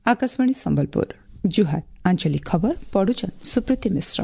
आकाशवाणी संबलपुर जुहार आंचलिक खबर पढ़ुछन सुप्रीति मिश्र।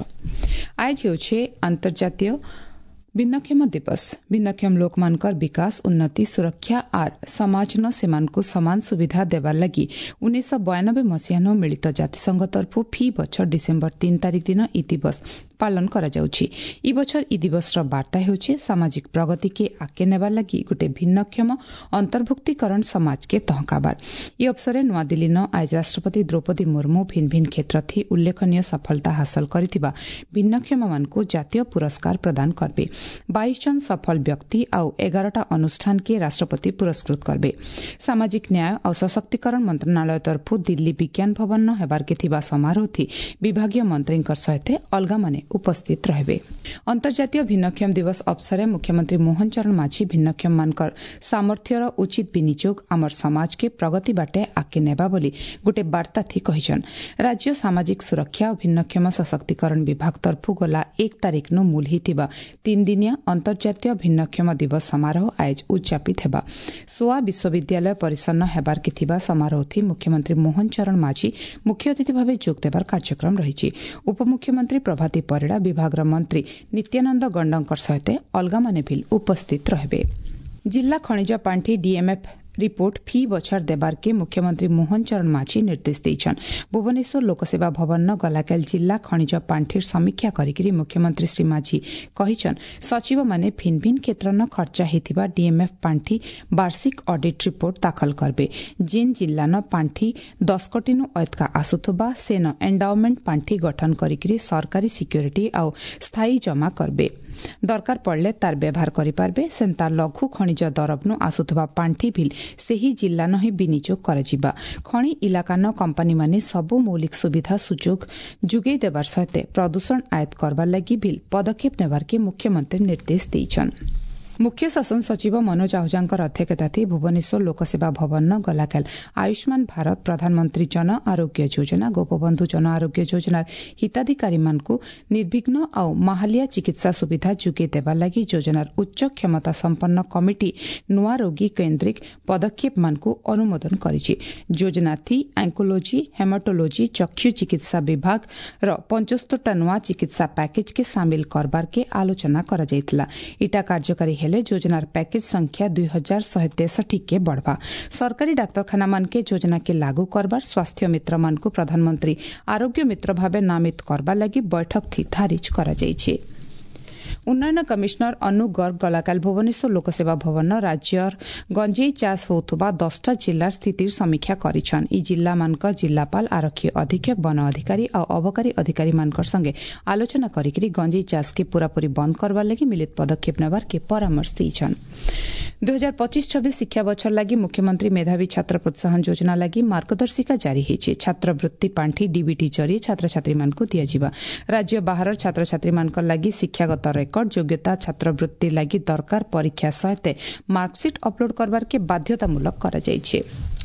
आज होछे अंतर्जातीय भिन्नक्षम दिवस। भिन्नक्षम लोकमानकर विकास उन्नति सुरक्षा और समाज न सेमानकु समान सुविधा देवार लगी 1992 मसीहानो मिलित जातिसंघ तरफु फी बछर डिसेम्बर 3 तारिख दिन ई दिवस पालन करा जाउछि। ई बछर ई दिवस वार्ता हेउछि सामाजिक प्रगति के आगे नेबार लगी गोटे भिन्नक्षम अंतर्भुक्तिकरण समाज के तहकाबार। ई अवसर नवा दिल्ली न आज राष्ट्रपति द्रौपदी मुर्मू भिन्न भिन्न क्षेत्र थी उल्लेखनीय सफलता हासिल करिथिबा भिन्नक्षम मानकु जातीय पुरस्कार प्रदान करबे। 22 जन सफल व्यक्ति आउ 11टा अनुष्ठान के राष्ट्रपति पुरस्कृत करबे। सामाजिक न्याय और सशक्तिकरण मंत्रणालय तरफु दिल्ली विज्ञान भवन न हेबार के थिबा समारोह थी विभागीय मंत्री सहित अलगा माने उपस्थित रहबे। अंतर्जातीय भिन्नक्षम दिवस अवसर मुख्यमंत्री मोहन चरण माझी भिन्नक्षम मानकर सामर्थ्यर उचित विनियोग आमर समाज के प्रगति बाटे आके नेबा बोली गोटे वार्ता थी कहिछन। राज्य सामाजिक सुरक्षा और भिन्नक्षम सशक्तिकरण विभाग तरफु गला 1 तारिख नु मूल हिथिबा 3 दिनिया अंतर्जातीय भिन्नक्षम दिवस समारोह आज उद्यापित हेबा। सोआ विश्वविद्यालय परिसर न हेबार के थिबा समारोह थी मुख्यमंत्री मोहन चरण माझी मुख्य अतिथि भावे जोग देबार कार्यक्रम रहिछि। उपमुख्यमंत्री प्रभाती परिड़ा विभाग मंत्री नित्यानंद गंडकर सहित अलगा माने भी उपस्थित रहबे। जिला खनिज पांठी डीएमएफ रिपोर्ट फी बछर देबार के मुख्यमंत्री मोहन चरण माझी निर्देश देइछन। भुवनेश्वर लोकसेवा भवन न गलाकेल जिला खनिज पांठीर समीक्षा करिकरी मुख्यमंत्री श्री माझी कहिछन सचिव माने भिन्न भिन्न क्षेत्र न खर्चा हेतिबा डीएमएफ पांठी वार्षिक ऑडिट रिपोर्ट दाखल करबे। जेन जिला न पांठी 10 कोटी नु अधिक आसुथबा सेन एंडाउमेंट पांठी गठन करिकरी सरकारी सिक्योरिटी आउ स्थायी जमा करबे। दरकार पड़ले तार व्यवहार करिपारबे। सेंता लघु खनिज दरबनु आसुथबा पांठी भी सेही जिला न ही विनियोग करजिबा। खनि इलाका न कंपनी माने सबु मौलिक सुविधा सुजोग जुगै देबार सहित प्रदूषण आयात करबार लगी भी पदक्षेप नेबार के मुख्यमंत्री निर्देश देइछन। मुख्य शासन सचिव मनोज आहुजांकर अध्यक्षता थी भुवनेश्वर लोकसेवा भवन न गलाकेल आयुष्मान भारत प्रधानमंत्री जन आरोग्य योजना गोपबंधु जन आरोग्य योजना हिताधिकारी मानकु निर्विघ्न आउ माहालिया चिकित्सा सुविधा जुगे देवा लगी योजनार उच्च क्षमता संपन्न कमिटी नुआ रोगी केन्द्रिक पदक्षेप मानकु अनुमोदन करिछि। योजना थी एंकोलॉजी हेमाटोलॉजी चक्षु चिकित्सा विभाग र 75टा नुआ चिकित्सा पैकेज के शामिल करबार के आलोचना करा जायतिला। इटा कार्यकारी हेले योजनार पैकेज संख्या 2163 के बढ़वा। सरकारी डाक्तरखाना मान के योजना के लागू करबार स्वास्थ्य मित्र मान को प्रधानमंत्री आरोग्य मित्र भावे नामित करबार लगी बैठक थी धारिज करा जायछि। उन्नयन कमिश्नर अनु गर्ग गलाकाल भुवनेश्वर लोकसेवा भवन राज्य गंजेई चाष होउथबा 10टा जिल्लार स्थितिर समीक्षा करिछन। ई जिल्ला मानक जिल्लापाल आरक्षी अधीक्षक वन अधिकारी और अबकारी अधिकारी मानकर संगे आलोचना करिकरी गंजेई चाष के पूरापूरी बंद करबार लगी मिलित पदक्षेप नेबार के परामर्श दिछन। 2025-26 शिक्षा बछर लगी मुख्यमंत्री मेधावी छात्र प्रोत्साहन योजना लगी मार्गदर्शिका जारी हेछि। छात्रवृत्ति पांठी डीबीटी जरिए छात्र छात्री मानकु दियाजिबा। राज्य बाहर छात्र छात्री मानकर लगी शिक्षागत रेकर्ड योग्यता छात्रवृत्ति लगी दरकार परीक्षा सहित मार्कशीट अपलोड करबार के बाध्यतामूलक करा जायछि।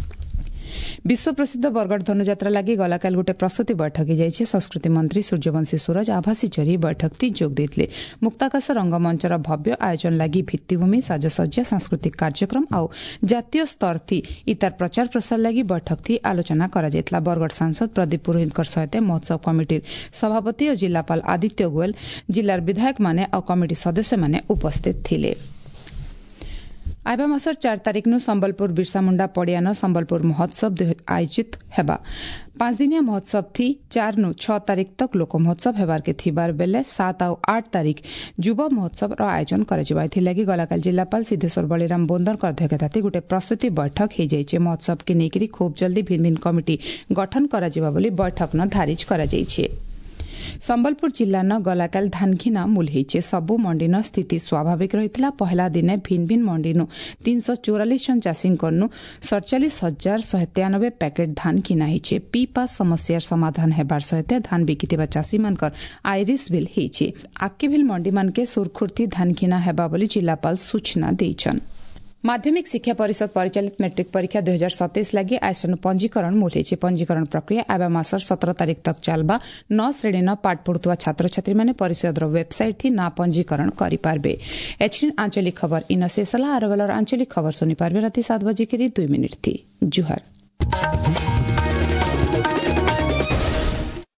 विश्व प्रसिद्ध बरगढ़ धनुयात्रा लगी गलाकाल गोटे प्रस्तुति बैठक जाइए। संस्कृति मंत्री सूर्यवंशी सूरज आभासी जरिए बैठक ती जोग देते। मुक्ताकाश रंगमंचर भव्य आयोजन लगी भित्तिभूमि साजसज्जा सांस्कृतिक कार्यक्रम आउ जातीय स्तर थी इतार प्रचार प्रसार लगी बैठक थी आलोचना करा जायतिला। बरगढ़ सांसद प्रदीप पुरोहितकर सहित महोत्सव कमिटी सभापति और जिलापाल आदित्य गोयल जिलार विधायक माने और कमिटी सदस्य माने उपस्थित थिले। आइबा मासर 4 तारिख नु संबलपुर बिरसा मुंडा पड़ियान संबलपुर महोत्सव आयोजित हेबा। 5 दिनिया महोत्सव थी 4 नु 6 तारिख तक लोक महोत्सव हेबार के थिबार बेले 7 और 8 तारिख युवा महोत्सव रो आयोजन कराजिबा। एथिलागि गलाकाल जिलापाल सिद्धेश्वर बलिराम बोंदर अध्यक्षताते गोटे प्रस्तुति बैठक हो जाइए। महोत्सव के नेकरी खूब जल्दी भिन्न भिन्न कमिटी गठन कराजिबा बोली बैठक न धारिज करा जाइए। संबलपुर जिला न गलाकाल धानखिना मूल होइछे। सबु मंडी न स्थिति स्वाभाविक रहितला। पहला दिने भिन्न भिन्न मंडी नु 344 जन चाषींकरनु 47,193 पैकेट धान किना होइछे। पीपास समस्यार समाधान हेबार सहित धान बिकिथिबा चाषी मानकर आइरिस बिल होइछे। आक्केभिल मंडी मानके सुरखुर्ती धान किना हेबा बोली जिलापाल सूचना देइछन। माध्यमिक शिक्षा परिषद परिचालित मैट्रिक परीक्षा 2027 लगी आयसन पंजीकरण मूल होइछे। पंजीकरण प्रक्रिया आबा मासर 17 तारिख तक चलबा। 9 श्रेणी न पाठ पढ़ुवा छात्र छात्री माने परिषद वेबसाइट थी ना पंजीकरण करि पारबे। एचएन आंचलिक खबर इन शेषला आरवेलर आंचलिक खबर सुनि पारबे राति 7 बजे के 2 मिनिट थी। जुहार।